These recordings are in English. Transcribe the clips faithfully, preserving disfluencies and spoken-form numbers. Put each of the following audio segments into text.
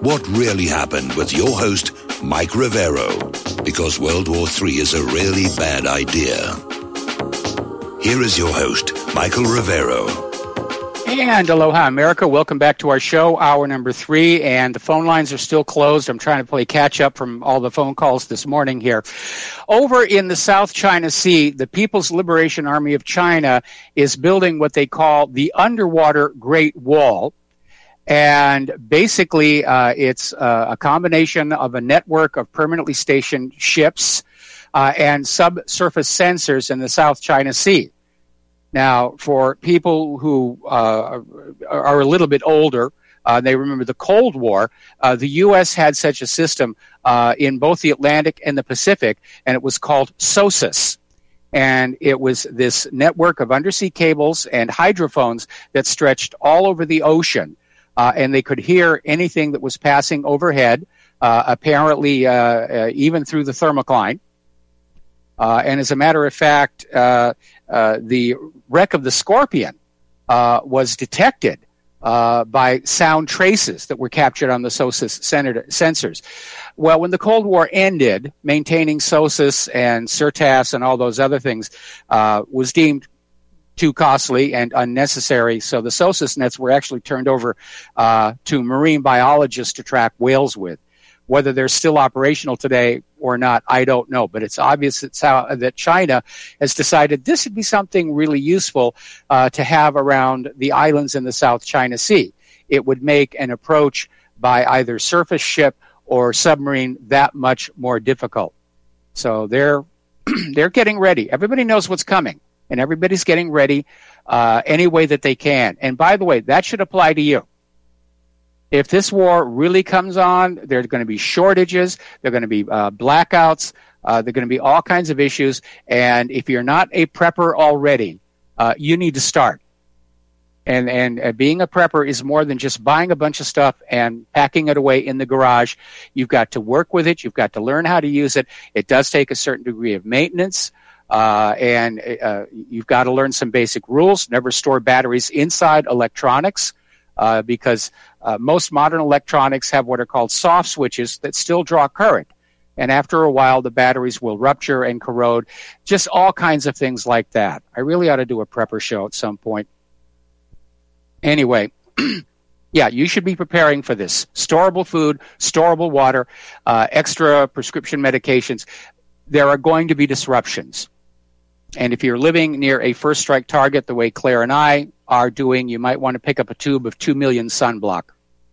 What really happened with your host, Mike Rivero, because World War Three is a really bad idea. Here is your host, Michael Rivero. And aloha, America. Welcome back to our show, hour number three, and the phone lines are still closed. I'm trying to play catch up from all the phone calls this morning here. Over in the South China Sea, the People's Liberation Army of China is building what they call the Underwater Great Wall. And basically, uh, it's uh, a combination of a network of permanently stationed ships uh, and subsurface sensors in the South China Sea. Now, for people who uh, are a little bit older, uh, they remember the Cold War, uh, the U S had such a system uh, in both the Atlantic and the Pacific, and it was called SOSUS. And it was this network of undersea cables and hydrophones that stretched all over the ocean. Uh, and they could hear anything that was passing overhead, uh, apparently uh, uh, even through the thermocline. Uh, and as a matter of fact, uh, uh, the wreck of the Scorpion uh, was detected uh, by sound traces that were captured on the SOSUS sensors. Well, when the Cold War ended, maintaining SOSUS and CERTAS and all those other things uh, was deemed too costly and unnecessary, so the SOSUS nets were actually turned over uh, to marine biologists to track whales with. Whether they're still operational today or not, I don't know, but it's obvious it's how, that China has decided this would be something really useful uh, to have around the islands in the South China Sea. It would make an approach by either surface ship or submarine that much more difficult. So they're they're getting ready. Everybody knows what's coming. And everybody's getting ready uh, any way that they can. And by the way, that should apply to you. If this war really comes on, there are going to be shortages, there are going to be uh, blackouts, uh, there are going to be all kinds of issues. And if you're not a prepper already, uh, you need to start. And, and uh, being a prepper is more than just buying a bunch of stuff and packing it away in the garage. You've got to work with it. You've got to learn how to use it. It does take a certain degree of maintenance. Uh, and uh, you've got to learn some basic rules. Never store batteries inside electronics uh, because uh, most modern electronics have what are called soft switches that still draw current. And after a while, the batteries will rupture and corrode, just all kinds of things like that. I really ought to do a prepper show at some point. Anyway, yeah, you should be preparing for this. Storable food, storable water, uh, extra prescription medications. There are going to be disruptions. And if you're living near a first strike target the way Claire and I are doing, you might want to pick up a tube of two million sunblock.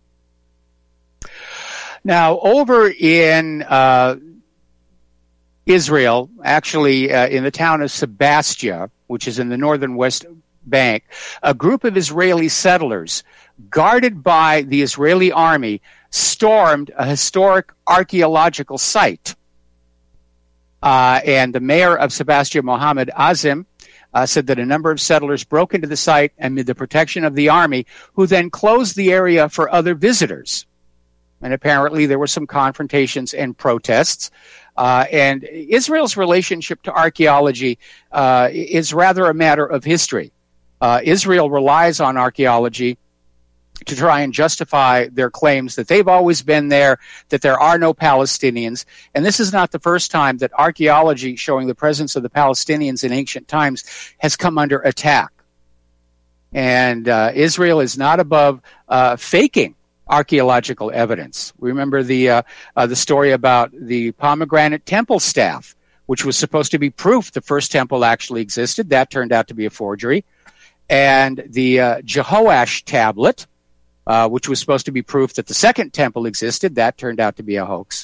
Now, over in uh, Israel, actually uh, in the town of Sebastia, which is in the northern West Bank, a group of Israeli settlers, guarded by the Israeli army, stormed a historic archaeological site. Uh, and the mayor of Sebastia, Mohammed Azim, uh, said that a number of settlers broke into the site amid the protection of the army, who then closed the area for other visitors. And apparently there were some confrontations and protests. Uh, and Israel's relationship to archaeology uh, is rather a matter of history. Uh, Israel relies on archaeology to try and justify their claims that they've always been there, that there are no Palestinians. And this is not the first time that archaeology showing the presence of the Palestinians in ancient times has come under attack. And uh, Israel is not above uh, faking archaeological evidence. Remember the uh, uh, the story about the pomegranate temple staff, which was supposed to be proof the first temple actually existed. That turned out to be a forgery. And the uh, Jehoash tablet, Uh, which was supposed to be proof that the second temple existed. That turned out to be a hoax.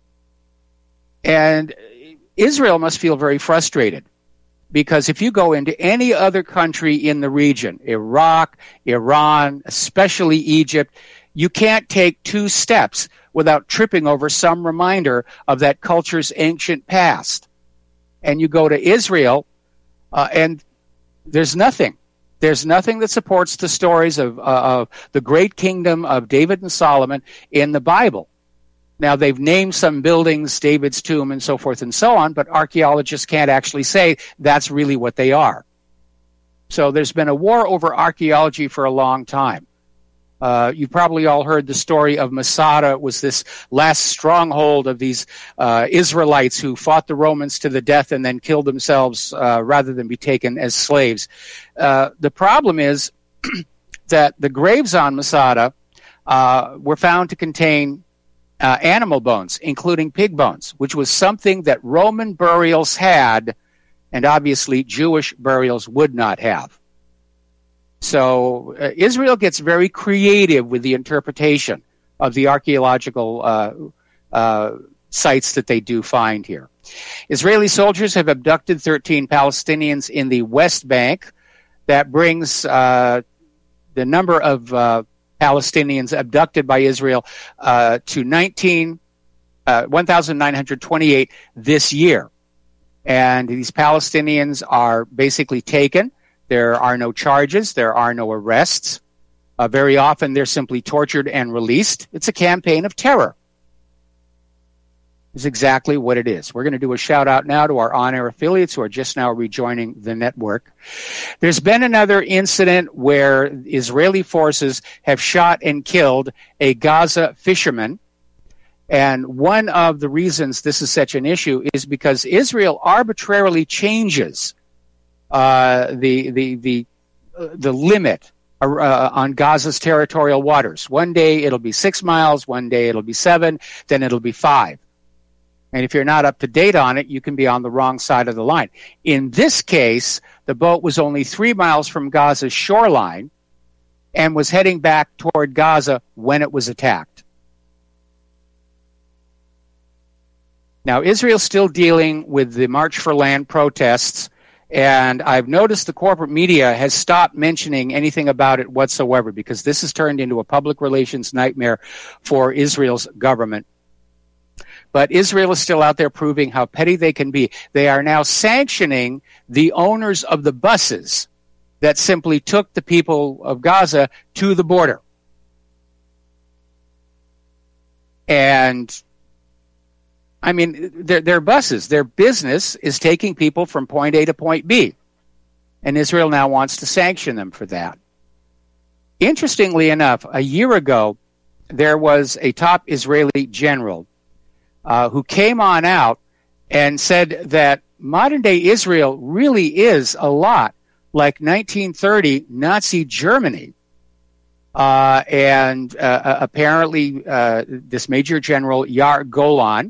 And Israel must feel very frustrated because if you go into any other country in the region, Iraq, Iran, especially Egypt, you can't take two steps without tripping over some reminder of that culture's ancient past. And you go to Israel, uh, and there's nothing. There's nothing that supports the stories of, uh, of the great kingdom of David and Solomon in the Bible. Now, they've named some buildings, David's tomb and so forth and so on, but archaeologists can't actually say that's really what they are. So there's been a war over archaeology for a long time. Uh, you probably all heard the story of Masada. It was this last stronghold of these uh, Israelites who fought the Romans to the death and then killed themselves uh, rather than be taken as slaves. Uh, the problem is that the graves on Masada uh, were found to contain uh, animal bones, including pig bones, which was something that Roman burials had, and obviously Jewish burials would not have. So uh, Israel gets very creative with the interpretation of the archaeological uh, uh, sites that they do find here. Israeli soldiers have abducted thirteen Palestinians in the West Bank. That brings uh, the number of uh, Palestinians abducted by Israel uh, to nineteen, uh, one thousand nine hundred twenty-eight this year. And these Palestinians are basically taken. There are no charges. There are no arrests. Uh, very often they're simply tortured and released. It's a campaign of terror. Is exactly what it is. We're going to do a shout out now to our on-air affiliates who are just now rejoining the network. There's been another incident where Israeli forces have shot and killed a Gaza fisherman. And one of the reasons this is such an issue is because Israel arbitrarily changes uh, the the the uh, the limit uh, on Gaza's territorial waters. One day it'll be six miles, one day it'll be seven, then it'll be five. And if you're not up to date on it, you can be on the wrong side of the line. In this case, the boat was only three miles from Gaza's shoreline and was heading back toward Gaza when it was attacked. Now, Israel's still dealing with the March for Land protests, and I've noticed the corporate media has stopped mentioning anything about it whatsoever because this has turned into a public relations nightmare for Israel's government. But Israel is still out there proving how petty they can be. They are now sanctioning the owners of the buses that simply took the people of Gaza to the border. And, I mean, they're, they're buses. Their business is taking people from point A to point B. And Israel now wants to sanction them for that. Interestingly enough, a year ago, there was a top Israeli general Uh, who came on out and said that modern-day Israel really is a lot like nineteen thirty Nazi Germany. Uh, and uh, apparently uh, this Major General Yair Golan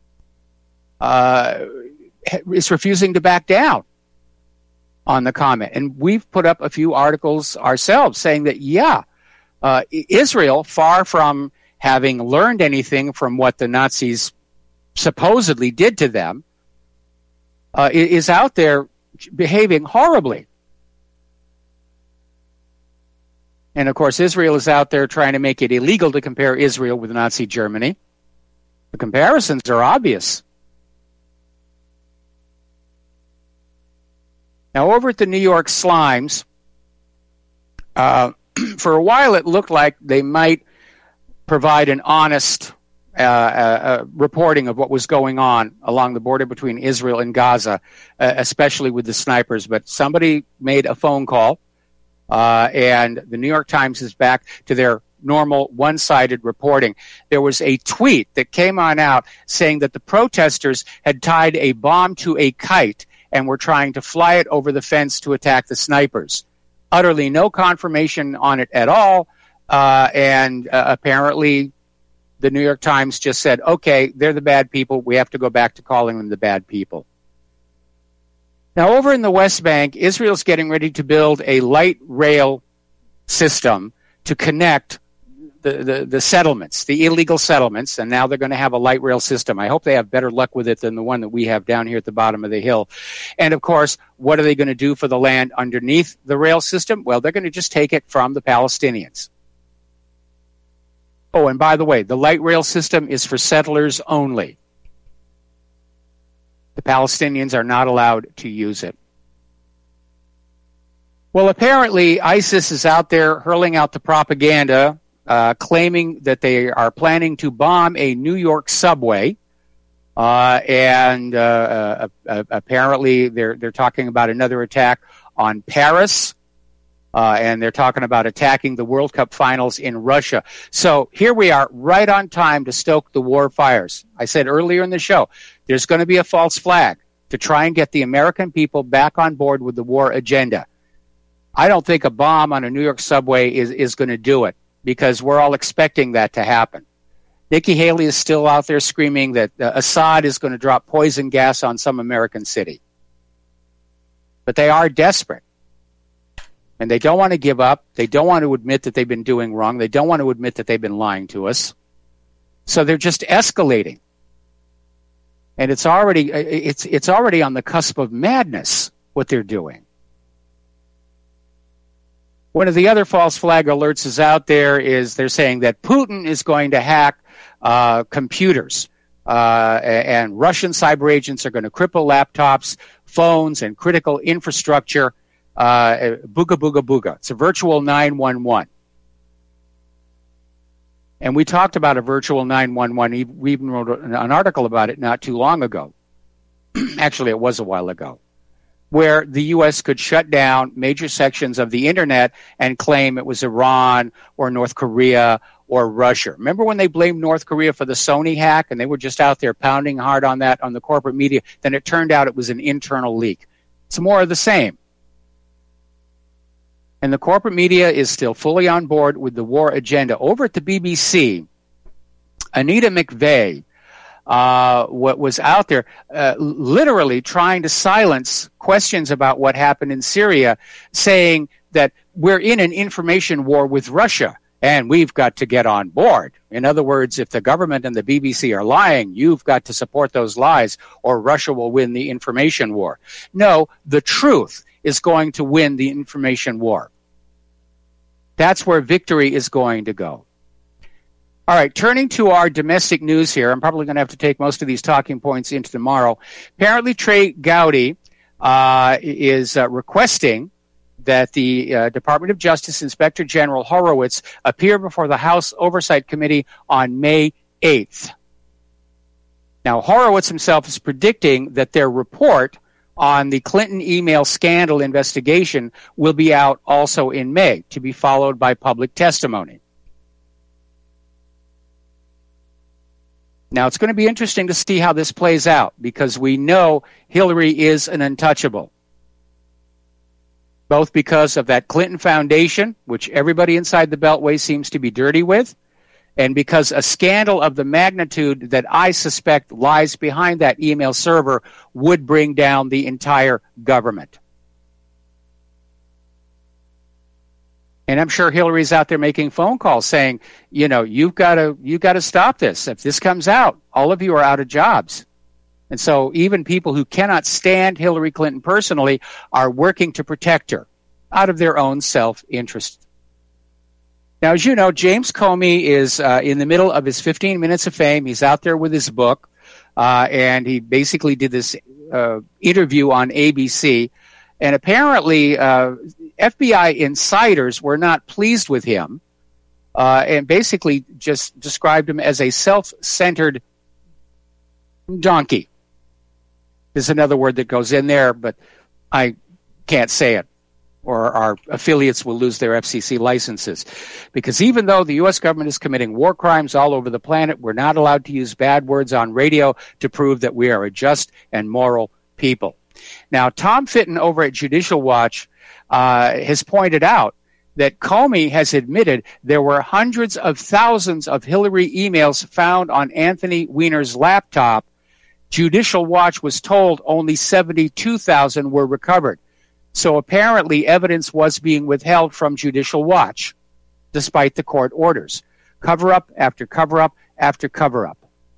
uh, is refusing to back down on the comment. And we've put up a few articles ourselves saying that, yeah, uh, Israel, far from having learned anything from what the Nazis supposedly did to them, uh, is out there behaving horribly. And of course, Israel is out there trying to make it illegal to compare Israel with Nazi Germany. The comparisons are obvious. Now, over at the New York Slimes, uh, for a while it looked like they might provide an honest Uh, uh, uh, reporting of what was going on along the border between Israel and Gaza, uh, especially with the snipers. But somebody made a phone call, uh, and the New York Times is back to their normal one-sided reporting. There was a tweet that came on out saying that the protesters had tied a bomb to a kite and were trying to fly it over the fence to attack the snipers. Utterly no confirmation on it at all, uh, and uh, apparently the New York Times just said, okay, they're the bad people. We have to go back to calling them the bad people. Now, over in the West Bank, Israel's getting ready to build a light rail system to connect the, the, the settlements, the illegal settlements, and now they're going to have a light rail system. I hope they have better luck with it than the one that we have down here at the bottom of the hill. And, of course, what are they going to do for the land underneath the rail system? Well, they're going to just take it from the Palestinians. Oh, and by the way, the light rail system is for settlers only. The Palestinians are not allowed to use it. Well, apparently ISIS is out there hurling out the propaganda, uh, claiming that they are planning to bomb a New York subway. Uh, and uh, uh, uh, apparently they're, they're talking about another attack on Paris. Uh, and they're talking about attacking the World Cup finals in Russia. So here we are, right on time to stoke the war fires. I said earlier in the show, there's going to be a false flag to try and get the American people back on board with the war agenda. I don't think a bomb on a New York subway is, is going to do it, because we're all expecting that to happen. Nikki Haley is still out there screaming that uh, Assad is going to drop poison gas on some American city. But they are desperate. And they don't want to give up. They don't want to admit that they've been doing wrong. They don't want to admit that they've been lying to us. So they're just escalating. And it's already it's it's already on the cusp of madness, what they're doing. One of the other false flag alerts is out there is they're saying that Putin is going to hack uh, computers. Uh, and Russian cyber agents are going to cripple laptops, phones, and critical infrastructure. Uh, booga, booga, booga. It's a virtual nine one one. And we talked about a virtual nine one one. We even wrote an article about it not too long ago. Actually, it was a while ago, where the U S could shut down major sections of the internet and claim it was Iran or North Korea or Russia. Remember when they blamed North Korea for the Sony hack, and they were just out there pounding hard on that on the corporate media? Then it turned out it was an internal leak. It's more of the same. And the corporate media is still fully on board with the war agenda. Over at the B B C, Anita McVeigh, uh, what was out there, uh, literally trying to silence questions about what happened in Syria, saying that we're in an information war with Russia and we've got to get on board. In other words, if the government and the B B C are lying, you've got to support those lies or Russia will win the information war. No, the truth is going to win the information war. That's where victory is going to go. All right, turning to our domestic news here, I'm probably going to have to take most of these talking points into tomorrow. Apparently, Trey Gowdy uh, is uh, requesting that the uh, Department of Justice Inspector General Horowitz appear before the House Oversight Committee on May eighth. Now, Horowitz himself is predicting that their report on the Clinton email scandal investigation will be out also in May, to be followed by public testimony. Now, it's going to be interesting to see how this plays out, because we know Hillary is an untouchable, both because of that Clinton Foundation, which everybody inside the Beltway seems to be dirty with, and because a scandal of the magnitude that I suspect lies behind that email server would bring down the entire government. And I'm sure Hillary's out there making phone calls saying, you know, you've got to you've got to stop this. If this comes out, all of you are out of jobs. And so even people who cannot stand Hillary Clinton personally are working to protect her out of their own self-interest. Now, as you know, James Comey is uh, in the middle of his fifteen minutes of fame. He's out there with his book, uh, and he basically did this uh, interview on A B C. And apparently, uh, F B I insiders were not pleased with him uh, and basically just described him as a self-centered donkey. There's another word that goes in there, but I can't say it, or our affiliates will lose their F C C licenses. Because even though the U S government is committing war crimes all over the planet, we're not allowed to use bad words on radio to prove that we are a just and moral people. Now, Tom Fitton over at Judicial Watch uh, has pointed out that Comey has admitted there were hundreds of thousands of Hillary emails found on Anthony Weiner's laptop. Judicial Watch was told only seventy-two thousand were recovered. So apparently evidence was being withheld from Judicial Watch, despite the court orders. Cover-up after cover-up after cover-up.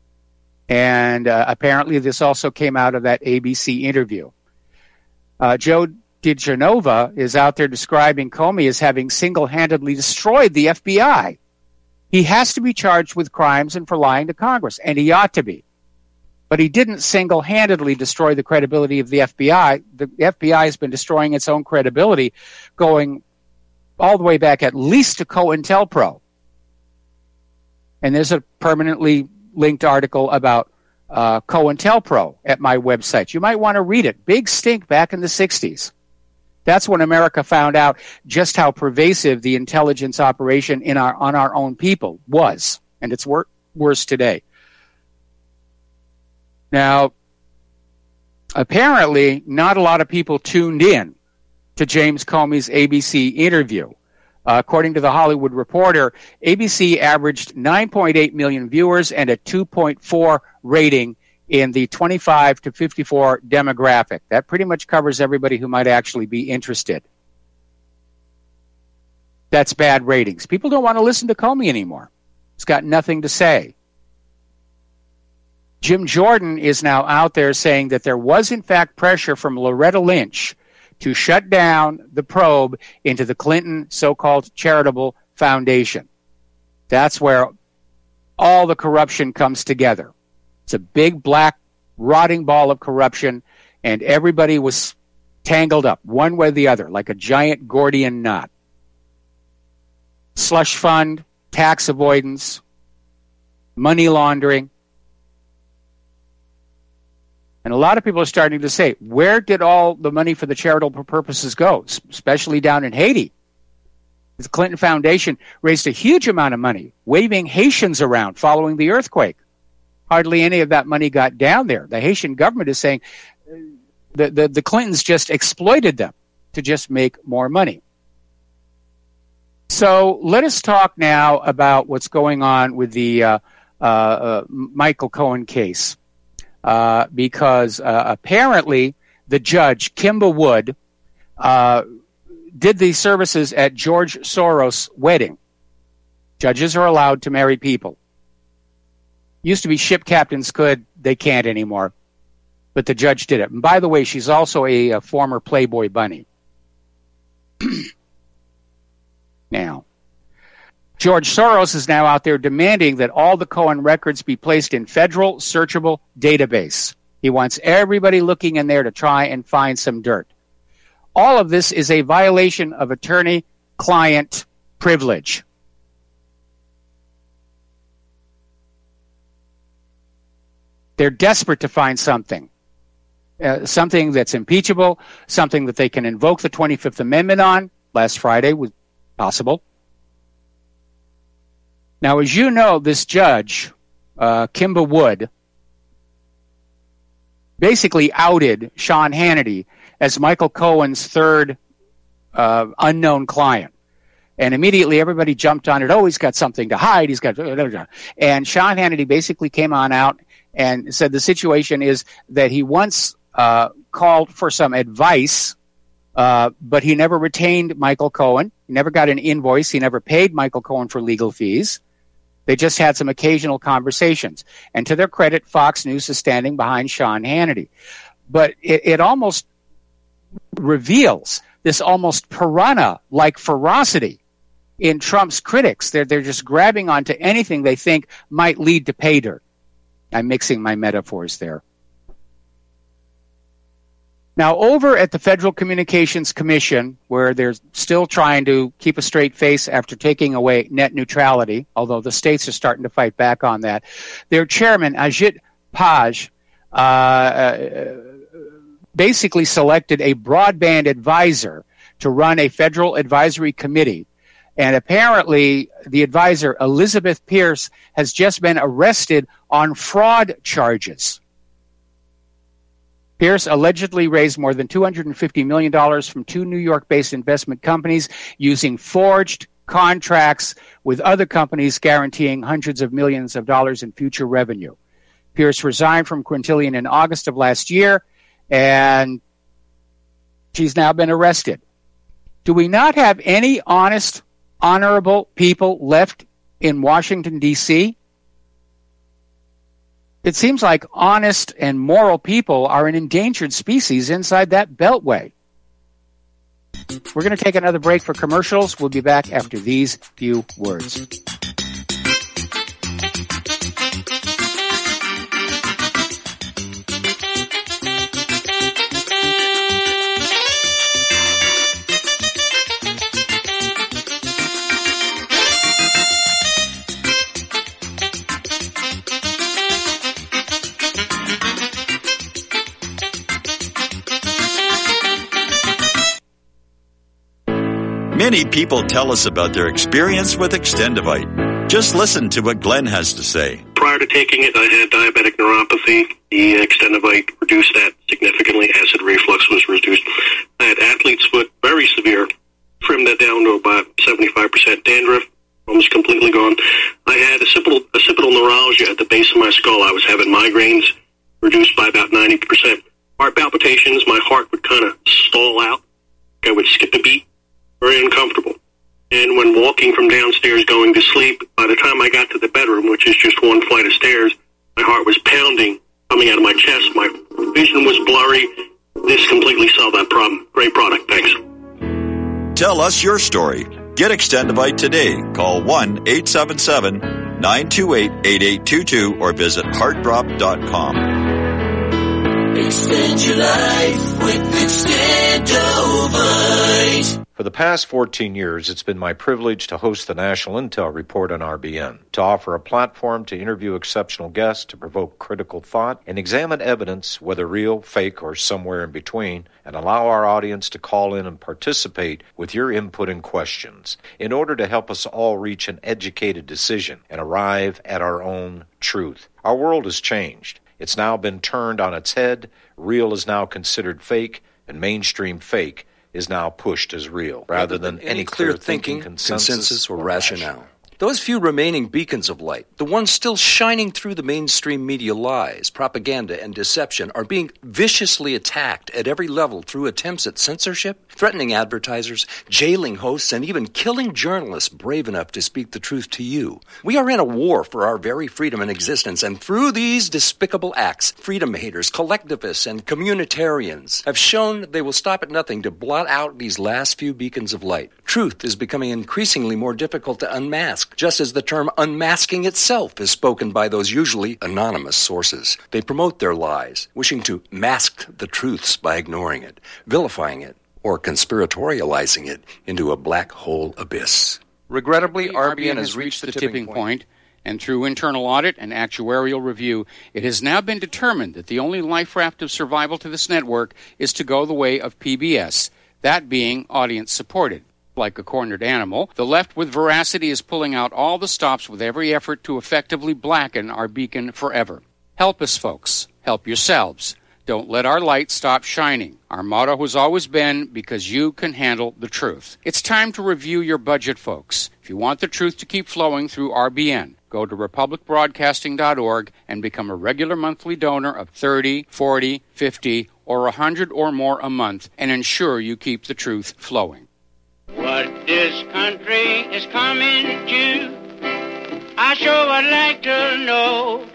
And uh, apparently this also came out of that A B C interview. Uh, Joe DiGenova is out there describing Comey as having single-handedly destroyed the F B I. He has to be charged with crimes and for lying to Congress, and he ought to be. But he didn't single-handedly destroy the credibility of the F B I. The F B I has been destroying its own credibility going all the way back at least to COINTELPRO. And there's a permanently linked article about uh, COINTELPRO at my website. You might want to read it. Big stink back in the sixties. That's when America found out just how pervasive the intelligence operation in our on our own people was, and it's wor- worse today. Now, apparently, not a lot of people tuned in to James Comey's A B C interview. Uh, according to the Hollywood Reporter, A B C averaged nine point eight million viewers and a two point four rating in the twenty-five to fifty-four demographic. That pretty much covers everybody who might actually be interested. That's bad ratings. People don't want to listen to Comey anymore. He's got nothing to say. Jim Jordan is now out there saying that there was, in fact, pressure from Loretta Lynch to shut down the probe into the Clinton so-called charitable foundation. That's where all the corruption comes together. It's a big, black, rotting ball of corruption, and everybody was tangled up one way or the other, like a giant Gordian knot. Slush fund, tax avoidance, money laundering. And a lot of people are starting to say, where did all the money for the charitable purposes go, especially down in Haiti? The Clinton Foundation raised a huge amount of money, waving Haitians around following the earthquake. Hardly any of that money got down there. The Haitian government is saying the, the, the Clintons just exploited them to just make more money. So let us talk now about what's going on with the uh, uh, uh, Michael Cohen case. Uh, because uh, apparently the judge, Kimba Wood, uh, did these services at George Soros' wedding. Judges are allowed to marry people. Used to be ship captains could, they can't anymore. But the judge did it. And by the way, she's also a, a former Playboy bunny. Now, George Soros is now out there demanding that all the Cohen records be placed in federal searchable database. He wants everybody looking in there to try and find some dirt. All of this is a violation of attorney-client privilege. They're desperate to find something. Uh, something that's impeachable, something that they can invoke the twenty-fifth Amendment on. Last Friday was possible. Now, as you know, this judge, uh, Kimba Wood, basically outed Sean Hannity as Michael Cohen's third uh, unknown client. And immediately everybody jumped on it. Oh, he's got something to hide. He's got... And Sean Hannity basically came on out and said the situation is that he once uh, called for some advice, uh, but he never retained Michael Cohen. He never got an invoice. He never paid Michael Cohen for legal fees. They just had some occasional conversations. And to their credit, Fox News is standing behind Sean Hannity. But it, it almost reveals this almost piranha-like ferocity in Trump's critics. They're, they're just grabbing onto anything they think might lead to pay dirt. I'm mixing my metaphors there. Now, over at the Federal Communications Commission, where they're still trying to keep a straight face after taking away net neutrality, although the states are starting to fight back on that, their chairman, Ajit Pai, uh, basically selected a broadband advisor to run a federal advisory committee. And apparently, the advisor, Elizabeth Pierce, has just been arrested on fraud charges. Pierce allegedly raised more than two hundred fifty million dollars from two New York-based investment companies using forged contracts with other companies guaranteeing hundreds of millions of dollars in future revenue. Pierce resigned from Quintillion in August of last year, and she's now been arrested. Do we not have any honest, honorable people left in Washington, D C? It seems like honest and moral people are an endangered species inside that beltway. We're going to take another break for commercials. We'll be back after these few words. Many people tell us about their experience with Extendivite. Just listen to what Glenn has to say. Prior to taking it, I had diabetic neuropathy. The Extendivite reduced that significantly. Acid reflux was reduced. I had athlete's foot, very severe. Trimmed that down to about seventy-five percent dandruff, almost completely gone. I had occipital, occipital neuralgia at the base of my skull. I was having migraines, reduced by about ninety percent. Heart palpitations, my heart would kind of stall out. I would skip a beat. Very uncomfortable. And when walking from downstairs going to sleep, by the time I got to the bedroom, which is just one flight of stairs, my heart was pounding, coming out of my chest. My vision was blurry. This completely solved that problem. Great product. Thanks. Tell us your story. Get Extendivite today. Call one eight seven seven, nine two eight, eight eight two two or visit heart drop dot com. Extend your life with Extendivite. For the past fourteen years, it's been my privilege to host the National Intel Report on R B N, to offer a platform to interview exceptional guests, to provoke critical thought, and examine evidence, whether real, fake, or somewhere in between, and allow our audience to call in and participate with your input and questions in order to help us all reach an educated decision and arrive at our own truth. Our world has changed. It's now been turned on its head. Real is now considered fake, and mainstream fake is now pushed as real, rather than any, any clear thinking, consensus, consensus or, or rationale. rationale. Those few remaining beacons of light, the ones still shining through the mainstream media lies, propaganda, and deception, are being viciously attacked at every level through attempts at censorship, threatening advertisers, jailing hosts, and even killing journalists brave enough to speak the truth to you. We are in a war for our very freedom and existence, and through these despicable acts, freedom haters, collectivists, and communitarians have shown they will stop at nothing to blot out these last few beacons of light. Truth is becoming increasingly more difficult to unmask, just as the term unmasking itself is spoken by those usually anonymous sources. They promote their lies, wishing to mask the truths by ignoring it, vilifying it, or conspiratorializing it into a black hole abyss. Regrettably, R B N has reached the tipping point, and through internal audit and actuarial review, it has now been determined that the only life raft of survival to this network is to go the way of P B S, that being audience-supported. Like a cornered animal, the left with veracity is pulling out all the stops with every effort to effectively blacken our beacon forever. Help us, folks. Help yourselves. Don't let our light stop shining. Our motto has always been, because you can handle the truth. It's time to review your budget, folks. If you want the truth to keep flowing through R B N, go to republic broadcasting dot org and become a regular monthly donor of thirty, forty, fifty, or one hundred or more a month and ensure you keep the truth flowing. What this country is coming to, I sure would like to know.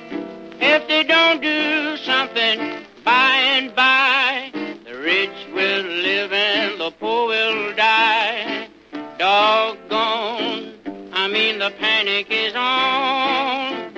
If they don't do something by and by, the rich will live and the poor will die. Doggone, I mean the panic is on.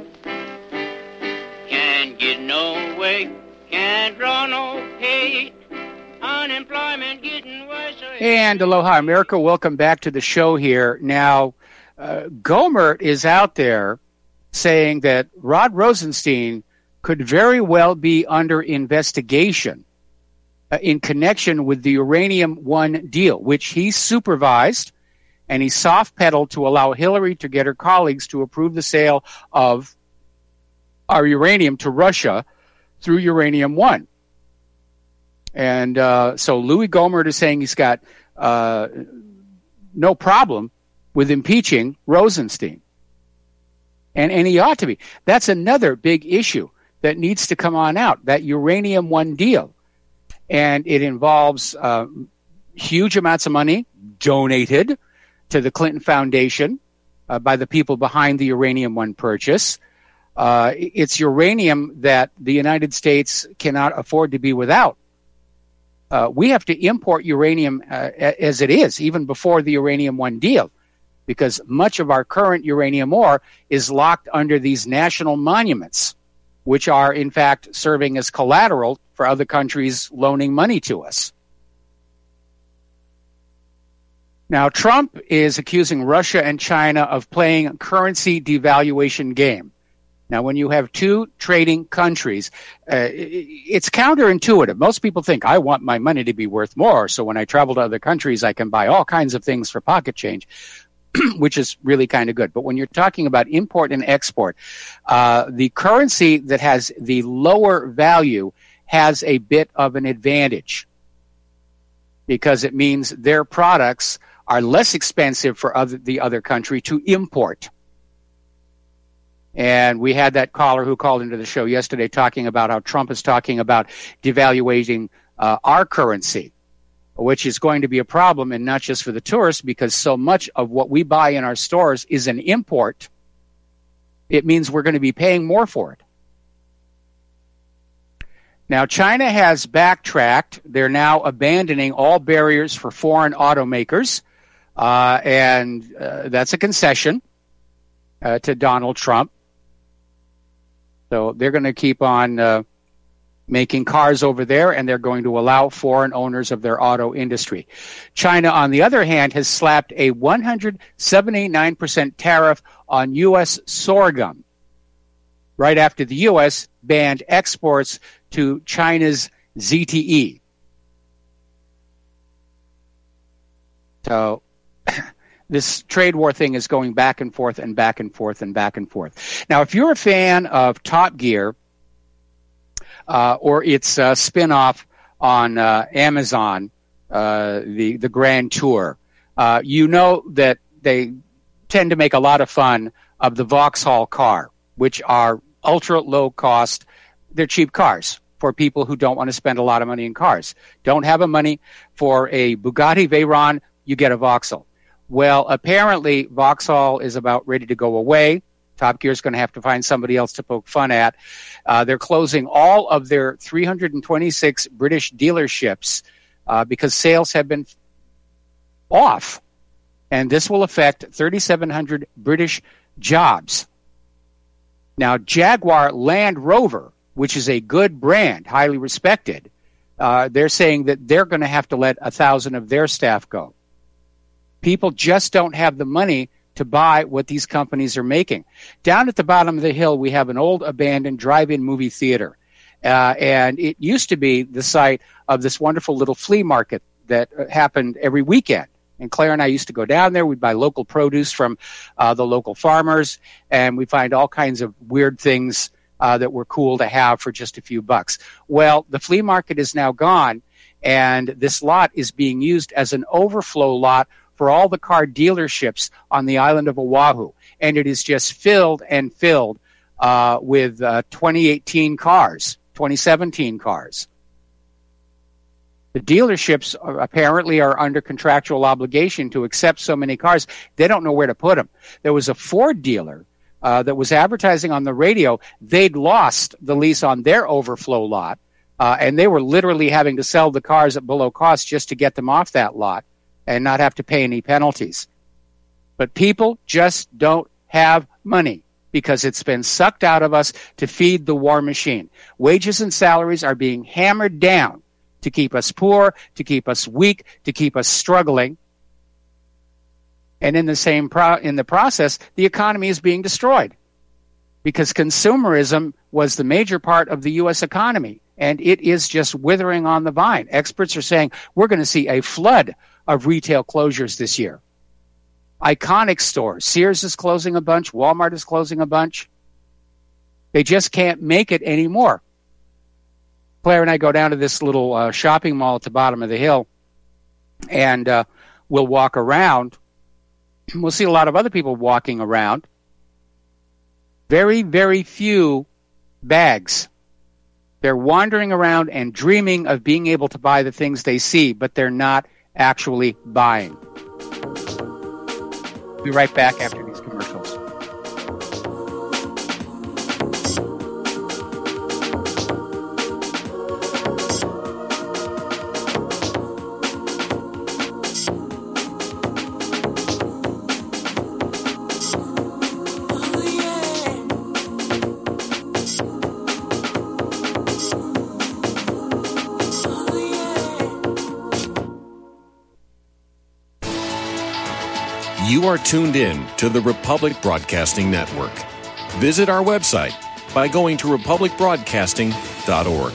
Can't get no way, can't draw no pay. Unemployment getting worse. And aloha, America. Welcome back to the show here. Now, uh, Gohmert is out there saying that Rod Rosenstein could very well be under investigation uh, in connection with the Uranium One deal, which he supervised, and he soft-pedaled to allow Hillary to get her colleagues to approve the sale of our uranium to Russia through Uranium One. And uh, so Louis Gohmert is saying he's got uh, no problem with impeaching Rosenstein. And, and he ought to be. That's another big issue that needs to come on out, that Uranium One deal. And it involves uh, huge amounts of money donated to the Clinton Foundation uh, by the people behind the Uranium One purchase. Uh, it's uranium that the United States cannot afford to be without. Uh, we have to import uranium uh, as it is, even before the Uranium One deal, because much of our current uranium ore is locked under these national monuments, which are, in fact, serving as collateral for other countries loaning money to us. Now, Trump is accusing Russia and China of playing a currency devaluation game. Now, when you have two trading countries, uh, it's counterintuitive. Most people think, I want my money to be worth more, so when I travel to other countries, I can buy all kinds of things for pocket change, which is really kind of good. But when you're talking about import and export, uh, the currency that has the lower value has a bit of an advantage because it means their products are less expensive for other, the other country to import. And we had that caller who called into the show yesterday talking about how Trump is talking about devaluating uh, our currency, which is going to be a problem, and not just for the tourists, because so much of what we buy in our stores is an import. It means we're going to be paying more for it. Now, China has backtracked. They're now abandoning all barriers for foreign automakers, uh, and uh, that's a concession uh, to Donald Trump. So they're going to keep on uh, making cars over there, and they're going to allow foreign owners of their auto industry. China, on the other hand, has slapped a one hundred seventy-nine percent tariff on U S sorghum, right after the U S banned exports to China's Z T E. So this trade war thing is going back and forth and back and forth and back and forth. Now, if you're a fan of Top Gear uh, or its uh, spin-off on uh, Amazon, uh, the, the Grand Tour, uh, you know that they tend to make a lot of fun of the Vauxhall car, which are ultra-low cost. They're cheap cars for people who don't want to spend a lot of money in cars. Don't have a money for a Bugatti Veyron, you get a Vauxhall. Well, apparently, Vauxhall is about ready to go away. Top Gear is going to have to find somebody else to poke fun at. Uh, they're closing all of their three hundred twenty-six British dealerships uh, because sales have been off. And this will affect thirty-seven hundred British jobs. Now, Jaguar Land Rover, which is a good brand, highly respected, uh, they're saying that they're going to have to let one thousand of their staff go. People just don't have the money to buy what these companies are making. Down at the bottom of the hill, we have an old abandoned drive-in movie theater. Uh, and it used to be the site of this wonderful little flea market that happened every weekend. And Claire and I used to go down there. We'd buy local produce from uh, the local farmers, and we find all kinds of weird things uh, that were cool to have for just a few bucks. Well, the flea market is now gone, and this lot is being used as an overflow lot for all the car dealerships on the island of Oahu. And it is just filled and filled uh, with uh, twenty eighteen cars, twenty seventeen cars. The dealerships are, apparently are under contractual obligation to accept so many cars. They don't know where to put them. There was a Ford dealer uh, that was advertising on the radio. They'd lost the lease on their overflow lot, uh, and they were literally having to sell the cars at below cost just to get them off that lot and not have to pay any penalties. But people just don't have money because it's been sucked out of us to feed the war machine. Wages and salaries are being hammered down to keep us poor, to keep us weak, to keep us struggling. And in the same pro- in the process, the economy is being destroyed because consumerism was the major part of the U S economy, and it is just withering on the vine. Experts are saying we're going to see a flood of retail closures this year. Iconic stores. Sears is closing a bunch. Walmart is closing a bunch. They just can't make it anymore. Claire and I go down to this little uh, shopping mall at the bottom of the hill, and uh, we'll walk around. We'll see a lot of other people walking around. Very, very few bags. They're wandering around and dreaming of being able to buy the things they see, but they're not actually buying. We'll be right back after these commercials. You are tuned in to the Republic Broadcasting Network. Visit our website by going to republic broadcasting dot org.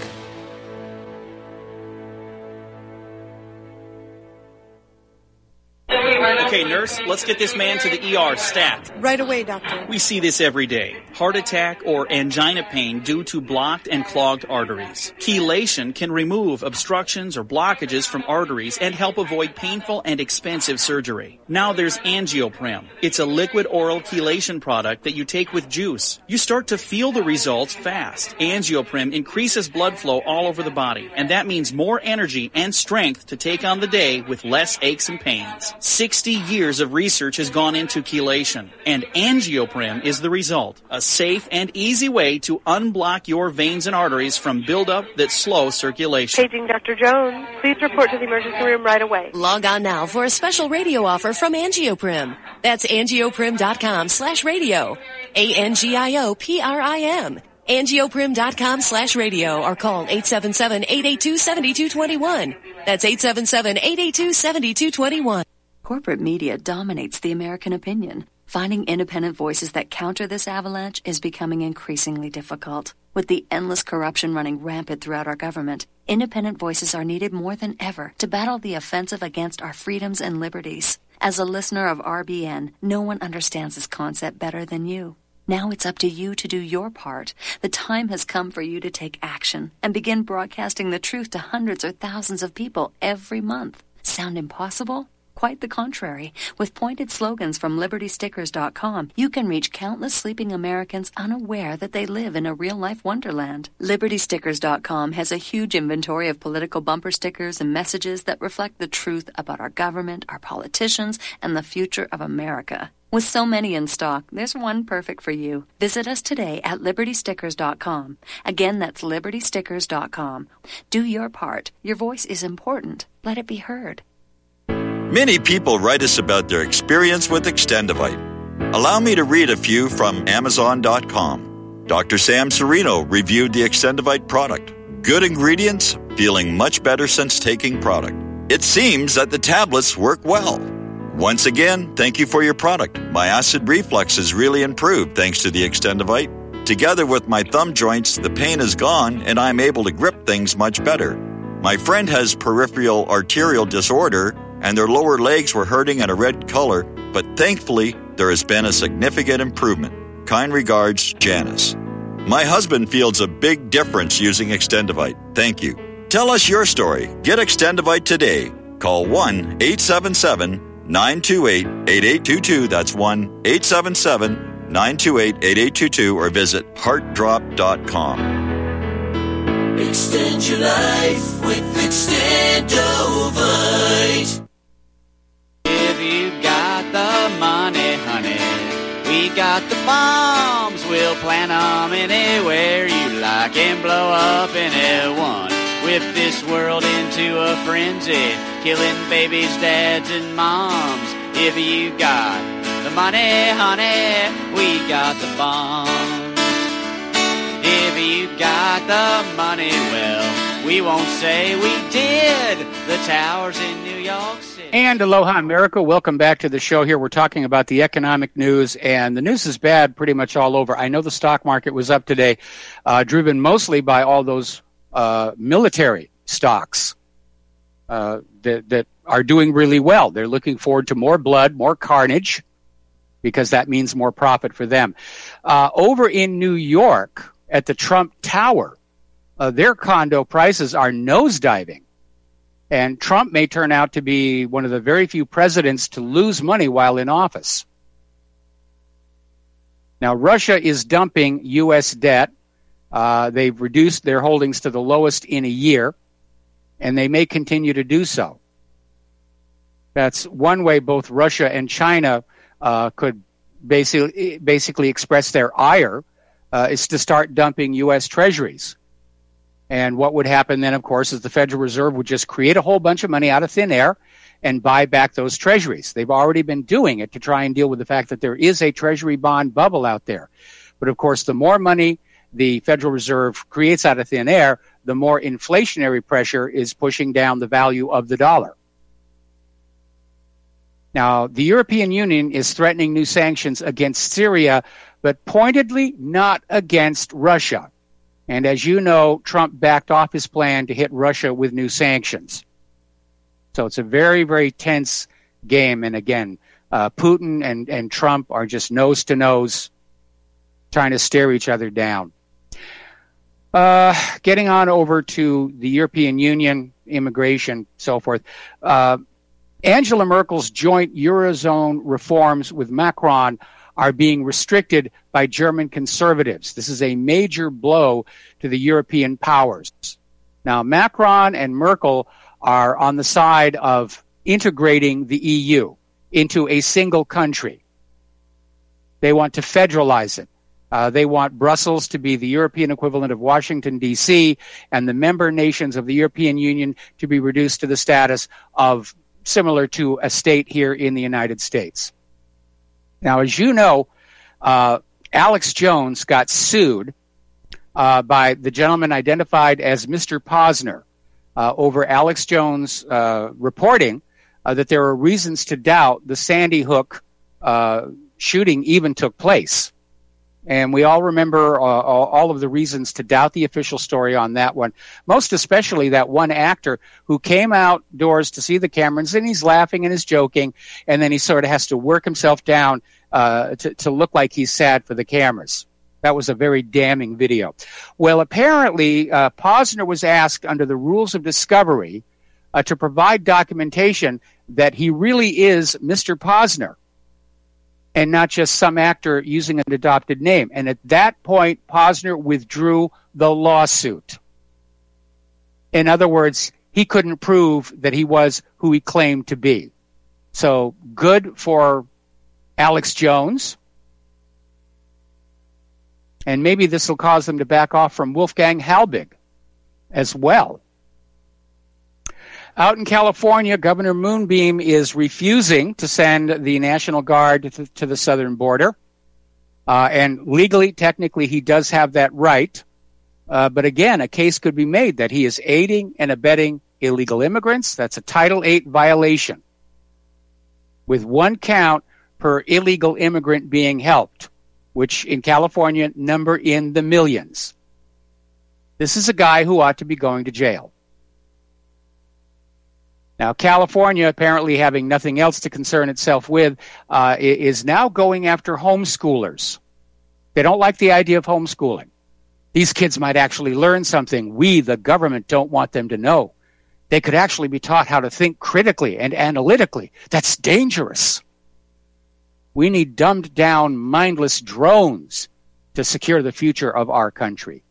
Okay, nurse, let's get this man to the E R stat. Right away, doctor. We see this every day. Heart attack or angina pain due to blocked and clogged arteries. Chelation can remove obstructions or blockages from arteries and help avoid painful and expensive surgery. Now there's Angioprim. It's a liquid oral chelation product that you take with juice. You start to feel the results fast. Angioprim increases blood flow all over the body, and that means more energy and strength to take on the day with less aches and pains. sixty years of research has gone into chelation, and Angioprim is the result. A safe and easy way to unblock your veins and arteries from buildup that slow circulation. Paging Doctor Jones. Please report to the emergency room right away. Log on now for a special radio offer from Angioprim. That's angioprim.com slash radio. A-N-G-I-O-P-R-I-M. Angioprim.com slash radio or call eight seven seven, eight eight two, seven two two one. That's eight seven seven, eight eight two, seven two two one. Corporate media dominates the American opinion. Finding independent voices that counter this avalanche is becoming increasingly difficult. With the endless corruption running rampant throughout our government, independent voices are needed more than ever to battle the offensive against our freedoms and liberties. As a listener of R B N, no one understands this concept better than you. Now it's up to you to do your part. The time has come for you to take action and begin broadcasting the truth to hundreds or thousands of people every month. Sound impossible? Quite the contrary. With pointed slogans from liberty stickers dot com, you can reach countless sleeping Americans unaware that they live in a real-life wonderland. liberty stickers dot com has a huge inventory of political bumper stickers and messages that reflect the truth about our government, our politicians, and the future of America. With so many in stock, there's one perfect for you. Visit us today at liberty stickers dot com. Again, that's liberty stickers dot com. Do your part. Your voice is important. Let it be heard. Many people write us about their experience with Extendivite. Allow me to read a few from amazon dot com. Doctor Sam Serino reviewed the Extendivite product. Good ingredients, feeling much better since taking product. It seems that the tablets work well. Once again, thank you for your product. My acid reflux has really improved thanks to the Extendivite. Together with my thumb joints, the pain is gone and I'm able to grip things much better. My friend has peripheral arterial disorder and their lower legs were hurting in a red color, but thankfully, there has been a significant improvement. Kind regards, Janice. My husband feels a big difference using Extendivite. Thank you. Tell us your story. Get Extendivite today. Call one eight seven seven, nine two eight, eight eight two two. That's one eight seven seven, nine two eight, eight eight two two or visit heart drop dot com. Extend your life with Extendovite. If you got the money, honey, we got the bombs. We'll plant 'em anywhere you like and blow up anyone. Whip this world into a frenzy, killing babies, dads, and moms. If you got the money, honey, we got the bombs. If you got the money, well, we won't say we did. The towers in New York City. And aloha, America. Welcome back to the show here. We're talking about the economic news, and the news is bad pretty much all over. I know the stock market was up today, uh, driven mostly by all those uh, military stocks uh, that, that are doing really well. They're looking forward to more blood, more carnage, because that means more profit for them. Uh, over in New York, at the Trump Tower, uh, their condo prices are nosediving. And Trump may turn out to be one of the very few presidents to lose money while in office. Now, Russia is dumping U S debt. Uh, they've reduced their holdings to the lowest in a year, and they may continue to do so. That's one way both Russia and China uh, could basically, basically express their ire, uh, is to start dumping U S treasuries. And what would happen then, of course, is the Federal Reserve would just create a whole bunch of money out of thin air and buy back those treasuries. They've already been doing it to try and deal with the fact that there is a treasury bond bubble out there. But, of course, the more money the Federal Reserve creates out of thin air, the more inflationary pressure is pushing down the value of the dollar. Now, the European Union is threatening new sanctions against Syria but pointedly not against Russia. And as you know, Trump backed off his plan to hit Russia with new sanctions. So it's a very, very tense game. And again, uh, Putin and, and Trump are just nose to nose trying to stare each other down. Uh, getting on over to the European Union, immigration, so forth. Uh, Angela Merkel's joint Eurozone reforms with Macron are being restricted by German conservatives. This is a major blow to the European powers. Now, Macron and Merkel are on the side of integrating the E U into a single country. They want to federalize it. Uh, they want Brussels to be the European equivalent of Washington, D C, and the member nations of the European Union to be reduced to the status of similar to a state here in the United States. Now, as you know, uh, Alex Jones got sued uh, by the gentleman identified as Mister Posner uh, over Alex Jones uh, reporting uh, that there were reasons to doubt the Sandy Hook uh, shooting even took place. And we all remember uh, all of the reasons to doubt the official story on that one, most especially that one actor who came outdoors to see the cameras, and he's laughing and he's joking, and then he sort of has to work himself down uh, to, to look like he's sad for the cameras. That was a very damning video. Well, apparently, uh, Posner was asked under the rules of discovery uh, to provide documentation that he really is Mister Posner, and not just some actor using an adopted name. And at that point, Posner withdrew the lawsuit. In other words, he couldn't prove that he was who he claimed to be. So good for Alex Jones. And maybe this will cause them to back off from Wolfgang Halbig as well. Out in California, Governor Moonbeam is refusing to send the National Guard to, to the southern border. Uh, and legally, technically, he does have that right. Uh, but again, a case could be made that he is aiding and abetting illegal immigrants. That's a Title eight violation, with one count per illegal immigrant being helped, which in California number in the millions. This is a guy who ought to be going to jail. Now, California, apparently having nothing else to concern itself with, uh, is now going after homeschoolers. They don't like the idea of homeschooling. These kids might actually learn something we, the government, don't want them to know. They could actually be taught how to think critically and analytically. That's dangerous. We need dumbed-down, mindless drones to secure the future of our country.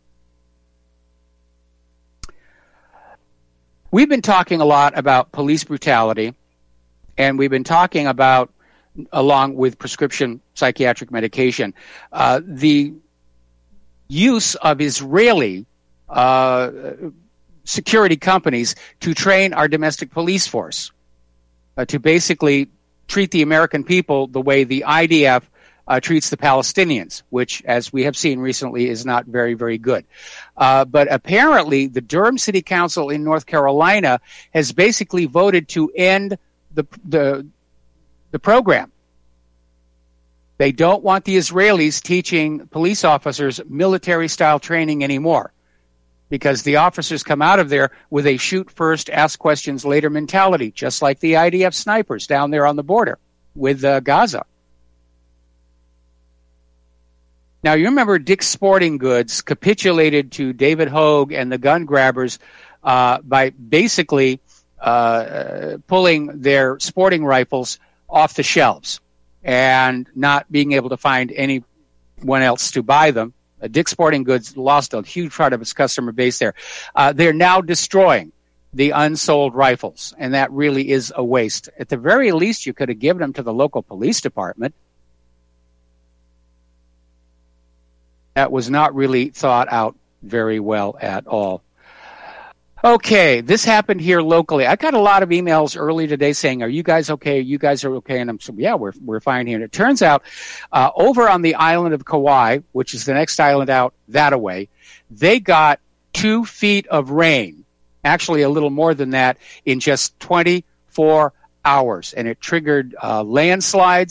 We've been talking a lot about police brutality, and we've been talking about, along with prescription psychiatric medication, uh, the use of Israeli uh, security companies to train our domestic police force, uh, to basically treat the American people the way the I D F Uh, treats the Palestinians, which, as we have seen recently, is not very, very good. Uh, but apparently, the Durham City Council in North Carolina has basically voted to end the the, the program. They don't want the Israelis teaching police officers military-style training anymore, because the officers come out of there with a shoot first, ask questions later mentality, just like the I D F snipers down there on the border with uh, Gaza. Now, you remember Dick's Sporting Goods capitulated to David Hogue and the gun grabbers uh, by basically uh, pulling their sporting rifles off the shelves and not being able to find anyone else to buy them. Uh, Dick's Sporting Goods lost a huge part of its customer base there. Uh, they're now destroying the unsold rifles, and that really is a waste. At the very least, you could have given them to the local police department. That was not really thought out very well at all. Okay, this happened here locally. I got a lot of emails early today saying, are you guys okay? You guys are okay? And I'm saying, yeah, we're we're fine here. And it turns out uh, over on the island of Kauai, which is the next island out that-a-way, they got two feet of rain, actually a little more than that, in just twenty-four hours. And it triggered uh, landslides.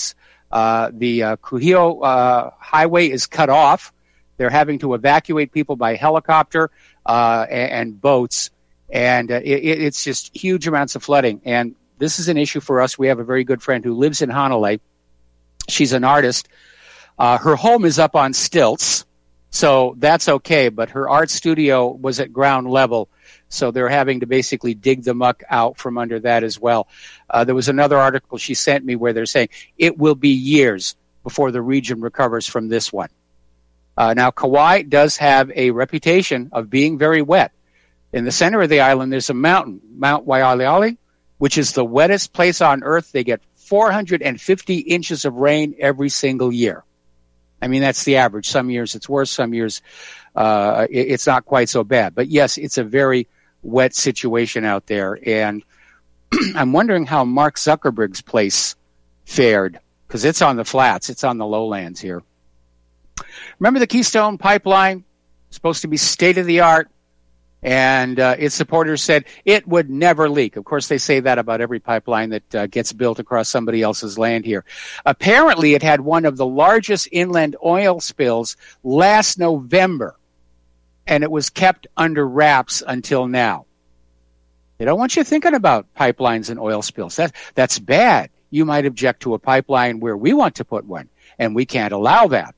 Uh, the uh, Kuhio uh, highway is cut off. They're having to evacuate people by helicopter uh, and, and boats, and uh, it, it's just huge amounts of flooding. And this is an issue for us. We have a very good friend who lives in Hanalei. She's an artist. Uh, her home is up on stilts, so that's okay, but her art studio was at ground level, so they're having to basically dig the muck out from under that as well. Uh, there was another article she sent me where they're saying it will be years before the region recovers from this one. Uh, now, Kauai does have a reputation of being very wet. In the center of the island, there's a mountain, Mount Waialeale, which is the wettest place on Earth. They get four hundred fifty inches of rain every single year. I mean, that's the average. Some years it's worse. Some years uh, it, it's not quite so bad. But, yes, it's a very wet situation out there. And I'm wondering how Mark Zuckerberg's place fared, because it's on the flats. It's on the lowlands here. Remember the Keystone Pipeline? Supposed to be state-of-the-art. And uh, its supporters said it would never leak. Of course, they say that about every pipeline that uh, gets built across somebody else's land here. Apparently, it had one of the largest inland oil spills last November, and it was kept under wraps until now. They don't want you thinking about pipelines and oil spills. That, that's bad. You might object to a pipeline where we want to put one, and we can't allow that.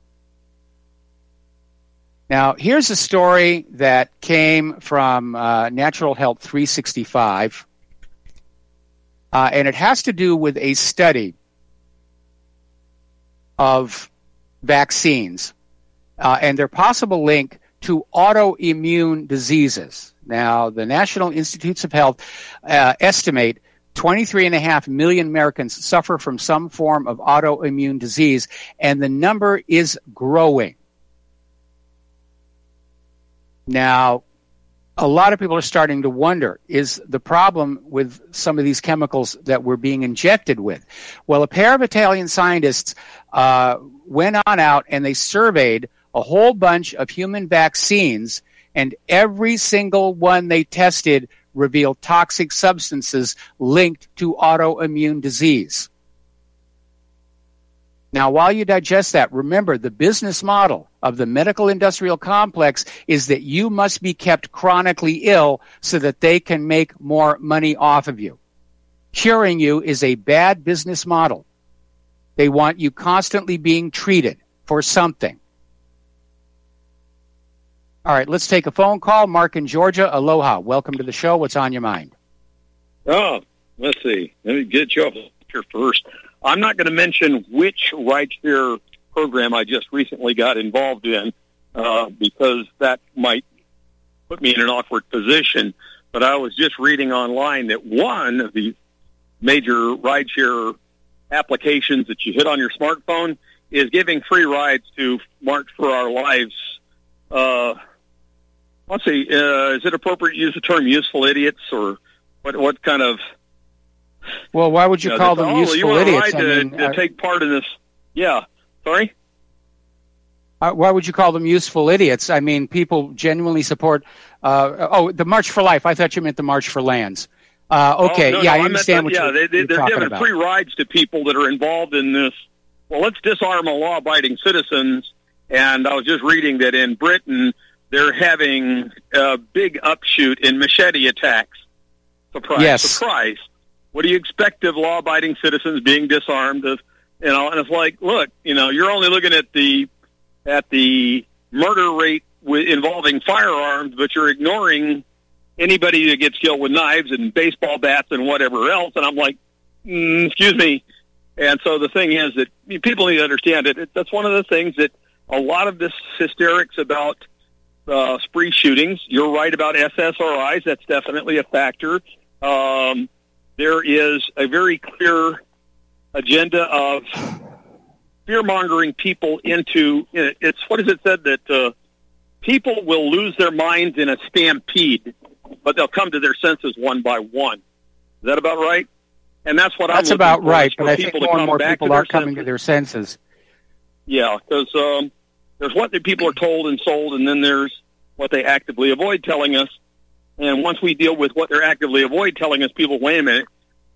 Now, here's a story that came from uh, Natural Health three sixty-five, uh, and it has to do with a study of vaccines uh, and their possible link to autoimmune diseases. Now, the National Institutes of Health uh, estimate twenty-three point five million Americans suffer from some form of autoimmune disease, and the number is growing. Now, a lot of people are starting to wonder, is the problem with some of these chemicals that we're being injected with? Well, a pair of Italian scientists uh, went on out and they surveyed a whole bunch of human vaccines, and every single one they tested revealed toxic substances linked to autoimmune disease. Now, while you digest that, remember the business model of the medical industrial complex is that you must be kept chronically ill so that they can make more money off of you. Curing you is a bad business model. They want you constantly being treated for something. All right, let's take a phone call. Mark in Georgia. Aloha. Welcome to the show. What's on your mind? Oh, let's see. Let me get you up here first. I'm not going to mention which rideshare program I just recently got involved in uh, because that might put me in an awkward position. But I was just reading online that one of the major rideshare applications that you hit on your smartphone is giving free rides to March for Our Lives. Uh, let's see, uh, is it appropriate to use the term useful idiots, or what, what kind of... Well, why would you yeah, call them oh, useful you want idiots? To, I mean, to uh, take part in this. Yeah. Sorry? Uh, why would you call them useful idiots? I mean, people genuinely support... Uh, oh, the March for Life. I thought you meant the March for Lands. Uh, okay, oh, no, yeah, no, I understand I what yeah, you're, they, they, you're they're talking giving about. free rides to people that are involved in this. Well, let's disarm a law-abiding citizens. And I was just reading that in Britain, they're having a big upshoot in machete attacks. Surprise, yes. surprise. What do you expect of law-abiding citizens being disarmed? Of, you know, and it's like, look, you know, you're only looking at the at the murder rate with, involving firearms, but you're ignoring anybody that gets killed with knives and baseball bats and whatever else. And I'm like, mm, excuse me. And so the thing is that people need to understand it. it. That's one of the things that a lot of this hysterics about uh, spree shootings. You're right about S S R Is. That's definitely a factor. Um, there is a very clear agenda of fear-mongering people into, it's, what is it said, that uh, people will lose their minds in a stampede, but they'll come to their senses one by one. Is that about right? And that's what that's I'm about for, right, but I think think more and more people are coming to their senses. Yeah, because um, there's what the people are told and sold, and then there's what they actively avoid telling us. And once we deal with what they're actively avoid telling us, people, wait a minute,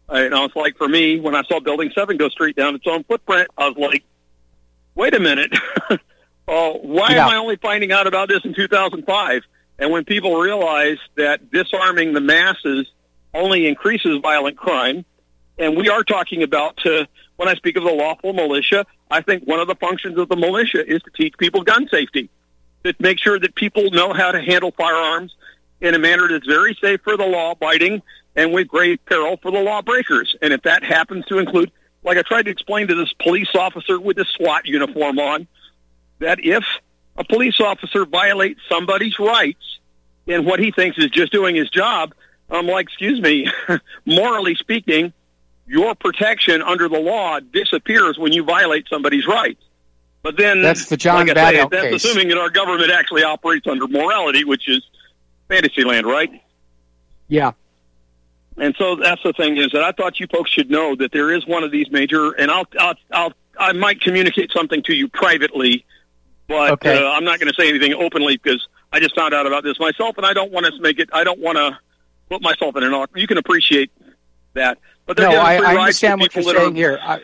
I, you know, it's like for me, when I saw Building seven go straight down its own footprint, I was like, wait a minute. uh, why yeah. am I only finding out about this in two thousand five? And when people realize that disarming the masses only increases violent crime, and we are talking about, uh, when I speak of the lawful militia, I think one of the functions of the militia is to teach people gun safety, to make sure that people know how to handle firearms in a manner that's very safe for the law-abiding and with grave peril for the lawbreakers. And if that happens to include, like I tried to explain to this police officer with the SWAT uniform on, that if a police officer violates somebody's rights in what he thinks is just doing his job, I'm like, excuse me, morally speaking, your protection under the law disappears when you violate somebody's rights. But then, that's the John like I say, Baddow that's case. assuming that our government actually operates under morality, which is fantasy land, right? Yeah. And so that's the thing is that I thought you folks should know that there is one of these major, and I'll, I'll, I'll I might communicate something to you privately, but okay. uh, I'm not going to say anything openly because I just found out about this myself, and I don't want to make it. I don't want to put myself in an awkward. You can appreciate that, but no, I, I rights understand what you're saying are, here. I, I,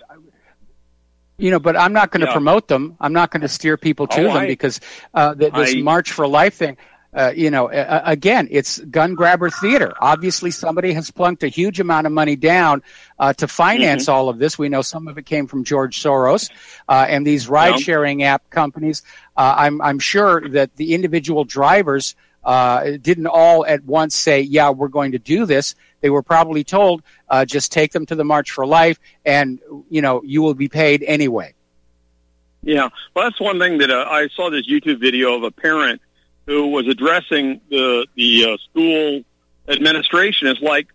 you know, but I'm not going to yeah. promote them. I'm not going to steer people to oh, them I, because uh, the, this I, March for Life thing. Uh, you know, uh, again, it's gun grabber theater. Obviously, somebody has plunked a huge amount of money down uh, to finance mm-hmm. all of this. We know some of it came from George Soros uh, and these ride-sharing yeah. app companies. Uh, I'm, I'm sure that the individual drivers uh, didn't all at once say, yeah, we're going to do this. They were probably told, uh, just take them to the March for Life and, you know, you will be paid anyway. Yeah, well, that's one thing that uh, I saw this YouTube video of a parent who was addressing the the uh, school administration. Is like,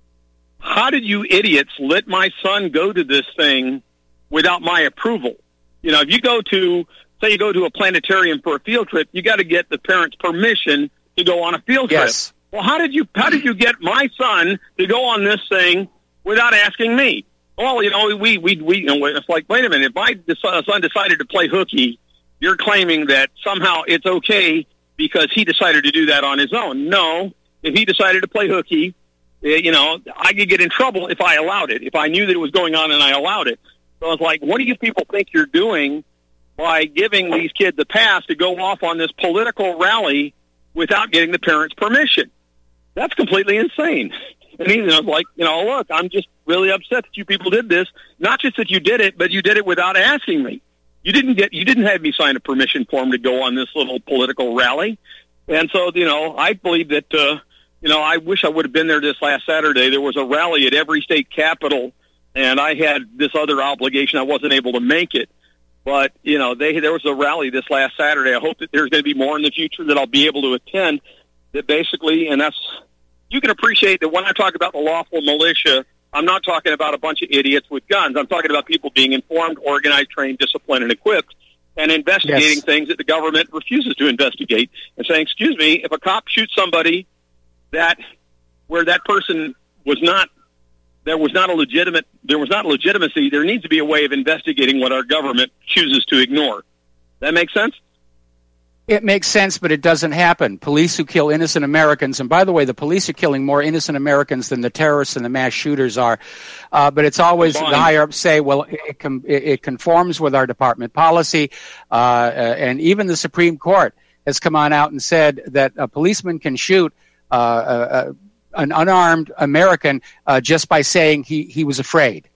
how did you idiots let my son go to this thing without my approval? You know, if you go to, say you go to a planetarium for a field trip, you got to get the parents' permission to go on a field trip. Yes. Well, how did you how did you get my son to go on this thing without asking me? Well, you know, we we we you know, it's like, wait a minute, if my son decided to play hooky, you're claiming that somehow it's okay because he decided to do that on his own. No, if he decided to play hooky, you know, I could get in trouble if I allowed it, if I knew that it was going on and I allowed it. So it's like, what do you people think you're doing by giving these kids a pass to go off on this political rally without getting the parents' permission? That's completely insane. And he's you know, like, you know, look, I'm just really upset that you people did this. Not just that you did it, but you did it without asking me. You didn't get, you didn't have me sign a permission form to go on this little political rally. And so, you know, I believe that, uh, you know, I wish I would have been there this last Saturday. There was a rally at every state capital, and I had this other obligation. I wasn't able to make it. But, you know, they, there was a rally this last Saturday. I hope that there's going to be more in the future that I'll be able to attend. That basically, and that's, you can appreciate that when I talk about the lawful militia, I'm not talking about a bunch of idiots with guns. I'm talking about people being informed, organized, trained, disciplined, and equipped, and investigating yes. things that the government refuses to investigate, and saying, excuse me, if a cop shoots somebody that where that person was not, there was not a legitimate, there was not legitimacy, there needs to be a way of investigating what our government chooses to ignore. That make sense? It makes sense, but it doesn't happen. Police who kill innocent Americans, and by the way, the police are killing more innocent Americans than the terrorists and the mass shooters are. Uh, but it's always Fine. the higher ups say, well, it, com- it conforms with our department policy, uh, uh, and even the Supreme Court has come on out and said that a policeman can shoot uh, uh, an unarmed American uh, just by saying he, he was afraid.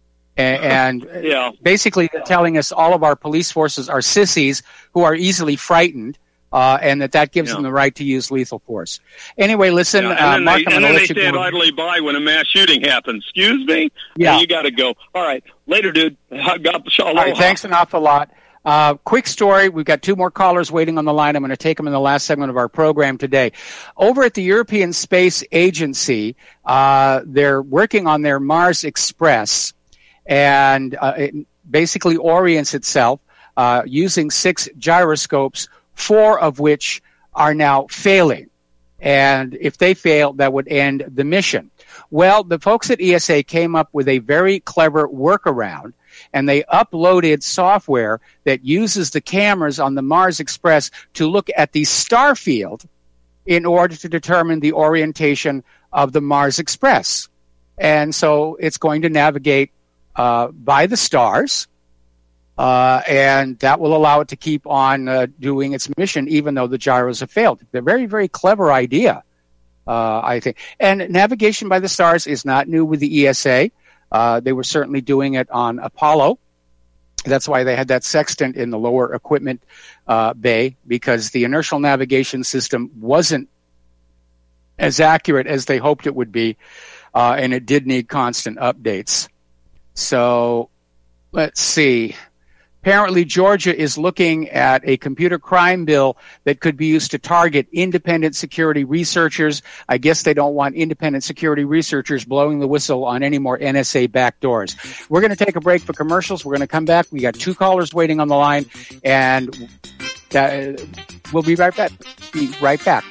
And yeah. basically they're telling us all of our police forces are sissies who are easily frightened, uh, and that that gives yeah. them the right to use lethal force. Anyway, listen, yeah. and uh, then Mark, they, I'm and going then to they let you stand go. idly by when a mass shooting happens. Excuse me? Yeah. Hey, you got to go. All right. Later, dude. God, all right, thanks an awful lot. Uh, quick story. We've got two more callers waiting on the line. I'm going to take them in the last segment of our program today. Over at the European Space Agency, uh, they're working on their Mars Express, and uh, it basically orients itself uh, using six gyroscopes, four of which are now failing. And if they fail, that would end the mission. Well, the folks at E S A came up with a very clever workaround, and they uploaded software that uses the cameras on the Mars Express to look at the star field in order to determine the orientation of the Mars Express. And so it's going to navigate uh, by the stars, uh, and that will allow it to keep on uh, doing its mission, even though the gyros have failed. It's a very, very clever idea, uh, I think. And navigation by the stars is not new with the E S A. Uh, they were certainly doing it on Apollo. That's why they had that sextant in the lower equipment uh, bay, because the inertial navigation system wasn't as accurate as they hoped it would be, uh, and it did need constant updates. So let's see. Apparently, Georgia is looking at a computer crime bill that could be used to target independent security researchers. I guess they don't want independent security researchers blowing the whistle on any more N S A backdoors. We're going to take a break for commercials. We're going to come back. We got two callers waiting on the line, and that, we'll be right back. Be right back.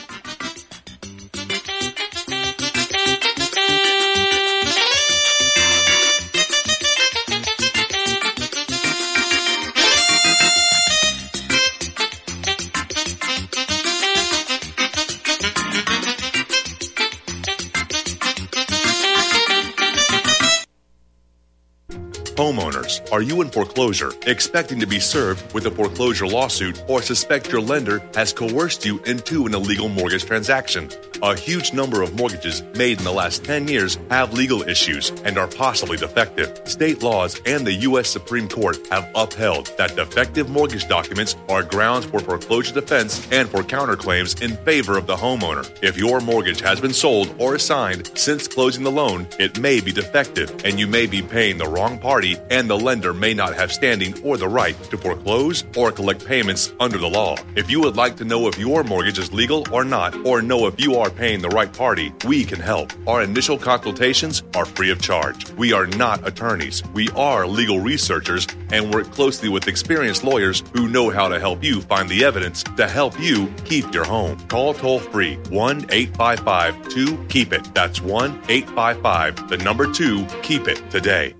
Homeowners, are you in foreclosure, expecting to be served with a foreclosure lawsuit, or suspect your lender has coerced you into an illegal mortgage transaction? A huge number of mortgages made in the last ten years have legal issues and are possibly defective. State laws and the U S Supreme Court have upheld that defective mortgage documents are grounds for foreclosure defense and for counterclaims in favor of the homeowner. If your mortgage has been sold or assigned since closing the loan, it may be defective, and you may be paying the wrong party, and the lender may not have standing or the right to foreclose or collect payments under the law. If you would like to know if your mortgage is legal or not, or know if you are paying the right party, we can help. Our initial consultations are free of charge. We are not attorneys. We are legal researchers and work closely with experienced lawyers who know how to help you find the evidence to help you keep your home. Call toll-free one eight five five two keep it. That's one eight five five, the number two, keep it today.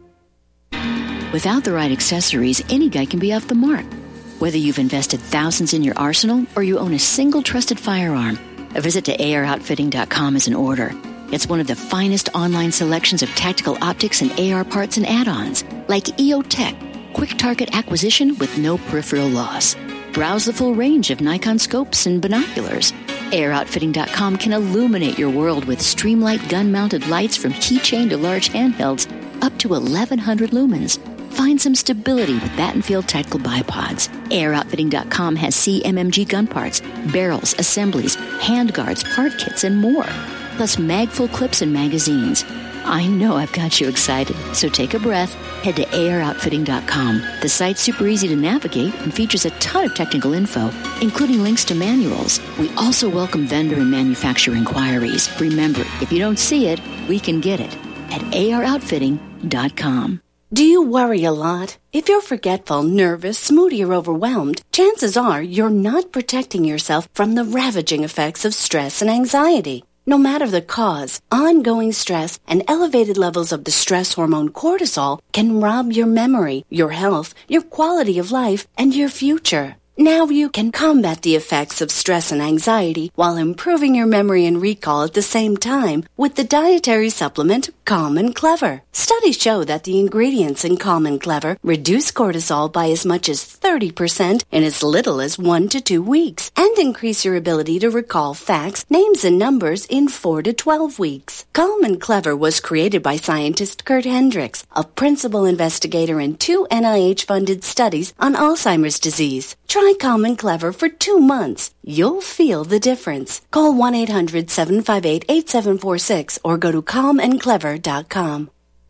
Without the right accessories, any guy can be off the mark. Whether you've invested thousands in your arsenal or you own a single trusted firearm, a visit to A R outfitting dot com is in order. It's one of the finest online selections of tactical optics and A R parts and add-ons, like E O Tech, quick target acquisition with no peripheral loss. Browse the full range of Nikon scopes and binoculars. A R outfitting dot com can illuminate your world with Streamlight gun-mounted lights from keychain to large handhelds up to eleven hundred lumens. Find some stability with Battenfield Tactical Bipods. A R outfitting dot com has C M M G gun parts, barrels, assemblies, handguards, part kits, and more. Plus mag-full clips and magazines. I know I've got you excited, so take a breath. Head to A R outfitting dot com. The site's super easy to navigate and features a ton of technical info, including links to manuals. We also welcome vendor and manufacturer inquiries. Remember, if you don't see it, we can get it at A R outfitting dot com. Do you worry a lot? If you're forgetful, nervous, moody, or overwhelmed, chances are you're not protecting yourself from the ravaging effects of stress and anxiety. No matter the cause, ongoing stress and elevated levels of the stress hormone cortisol can rob your memory, your health, your quality of life, and your future. Now you can combat the effects of stress and anxiety while improving your memory and recall at the same time with the dietary supplement Calm and Clever. Studies show that the ingredients in Calm and Clever reduce cortisol by as much as thirty percent in as little as one to two weeks and increase your ability to recall facts, names, and numbers in four to twelve weeks. Calm and Clever was created by scientist Kurt Hendricks, a principal investigator in two N I H-funded studies on Alzheimer's disease. Try Calm and Clever for two months. You'll feel the difference. Call one eight hundred seven five eight eight seven four six or go to calm and clever dot com.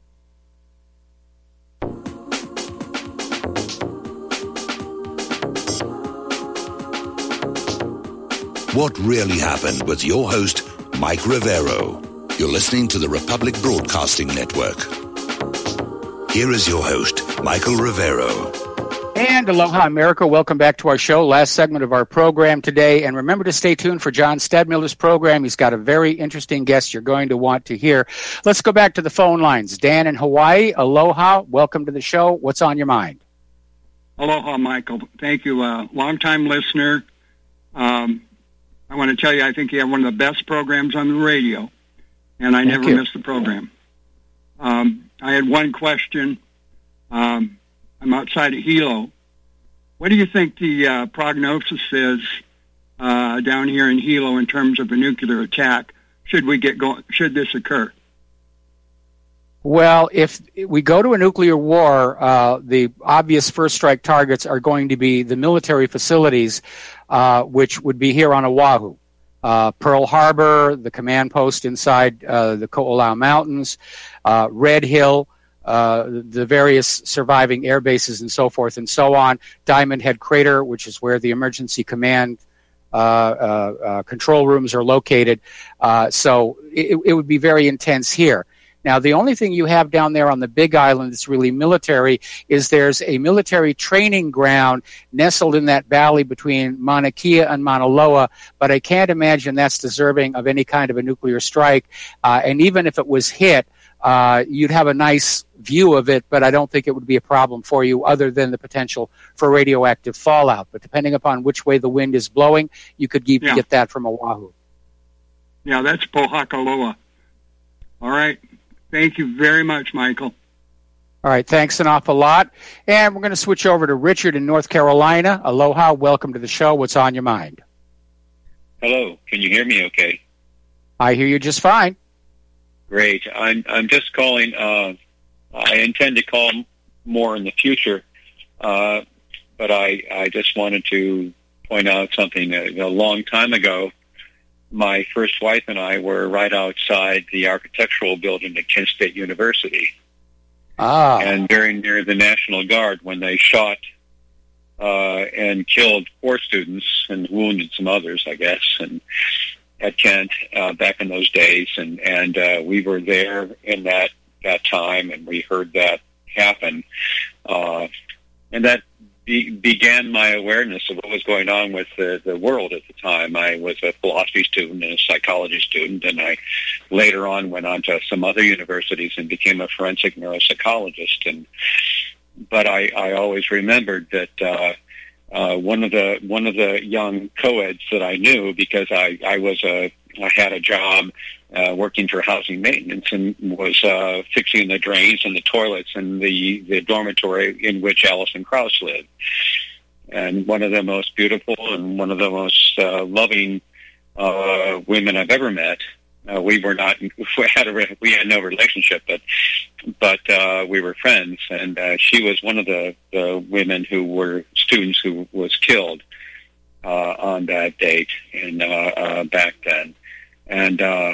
What really happened with your host, Mike Rivero. You're listening to the Republic Broadcasting Network. Here is your host, Michael Rivero. And aloha, America. Welcome back to our show. Last segment of our program today. And remember to stay tuned for John Stadmiller's program. He's got a very interesting guest you're going to want to hear. Let's go back to the phone lines. Dan in Hawaii, aloha. Welcome to the show. What's on your mind? Aloha, Michael. Thank you. Uh, long-time listener. Um, I want to tell you, I think you have one of the best programs on the radio. And I Thank never you. miss the program. Um, I had one question. Um, I'm outside of Hilo. What do you think the uh, prognosis is uh, down here in Hilo in terms of a nuclear attack? Should we get going? Should this occur? Well, if we go to a nuclear war, uh, the obvious first strike targets are going to be the military facilities, uh, which would be here on Oahu. Uh, Pearl Harbor, the command post inside uh, the Ko'olau Mountains, uh, Red Hill, uh, the various surviving air bases and so forth and so on. Diamond Head Crater, which is where the emergency command uh, uh, uh, control rooms are located. Uh, so it, it would be very intense here. Now, the only thing you have down there on the Big Island that's really military is there's a military training ground nestled in that valley between Mauna Kea and Mauna Loa, but I can't imagine that's deserving of any kind of a nuclear strike. Uh, and even if it was hit, uh, you'd have a nice view of it, but I don't think it would be a problem for you other than the potential for radioactive fallout. But depending upon which way the wind is blowing, you could get, yeah. get that from Oahu. Yeah, that's Pohakaloa. All right. Thank you very much, Michael. All right, thanks an awful lot. And we're going to switch over to Richard in North Carolina. Aloha, welcome to the show. What's on your mind? Hello, can you hear me okay? I hear you just fine. Great. I'm I'm just calling. Uh, I intend to call more in the future, uh, but I, I just wanted to point out something. A, a long time ago, my first wife and I were right outside the architectural building at Kent State University. Ah. And very near the National Guard when they shot uh, and killed four students and wounded some others, I guess, and at Kent uh, back in those days. And, and uh, we were there in that, that time, and we heard that happen. Uh, and that Be, began my awareness of what was going on with the, the world at the time. I was a philosophy student and a psychology student, and I later on went on to some other universities and became a forensic neuropsychologist. And but I, I always remembered that uh, uh, one of the one of the young co-eds that I knew, because I, I was a I had a job uh, working for housing maintenance and was uh, fixing the drains and the toilets in the, the dormitory in which Alison Krauss lived. And one of the most beautiful and one of the most uh, loving uh, women I've ever met. Uh, we were not, we had a, we had no relationship, but, but uh, we were friends. And uh, she was one of the, the women who were students who was killed uh, on that date in uh, uh, back then. And uh,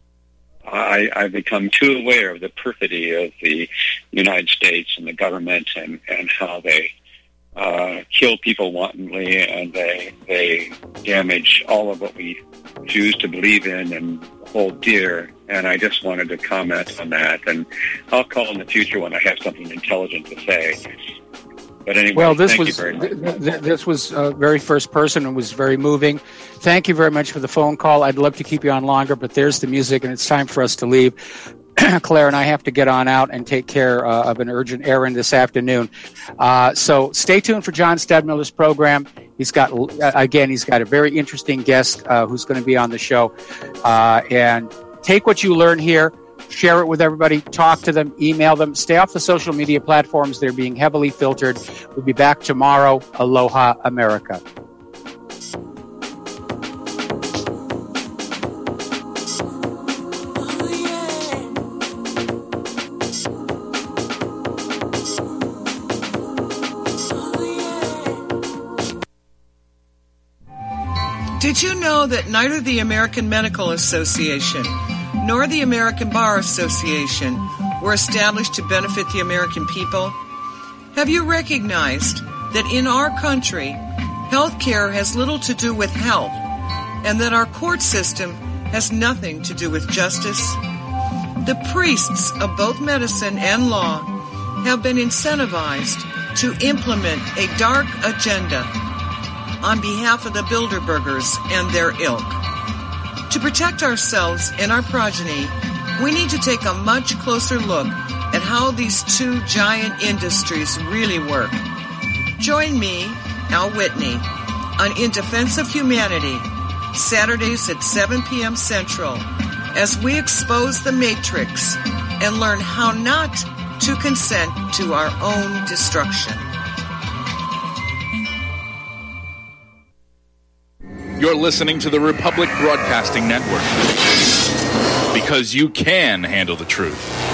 I, I've become too aware of the perfidy of the United States and the government and, and how they uh, kill people wantonly, and they they damage all of what we choose to believe in and hold dear. And I just wanted to comment on that. And I'll call in the future when I have something intelligent to say. But anyway, well, this thank was you very much. th- th- this was uh, very first person and was very moving. Thank you very much for the phone call. I'd love to keep you on longer, but there's the music, and it's time for us to leave. Claire and I have to get on out and take care uh, of an urgent errand this afternoon. Uh, so stay tuned for John Stadmiller's program. He's got, uh, again, he's got a very interesting guest uh, who's going to be on the show. Uh, and take what you learn here. Share it with everybody, talk to them, email them, stay off the social media platforms. They're being heavily filtered. We'll be back tomorrow. Aloha, America. Did you know that neither the American Medical Association nor the American Bar Association were established to benefit the American people? Have you recognized that in our country, health care has little to do with health, and that our court system has nothing to do with justice? The priests of both medicine and law have been incentivized to implement a dark agenda on behalf of the Bilderbergers and their ilk. To protect ourselves and our progeny, we need to take a much closer look at how these two giant industries really work. Join me, Al Whitney, on In Defense of Humanity, Saturdays at seven p.m. Central, as we expose the matrix and learn how not to consent to our own destruction. You're listening to the Republic Broadcasting Network, because you can handle the truth.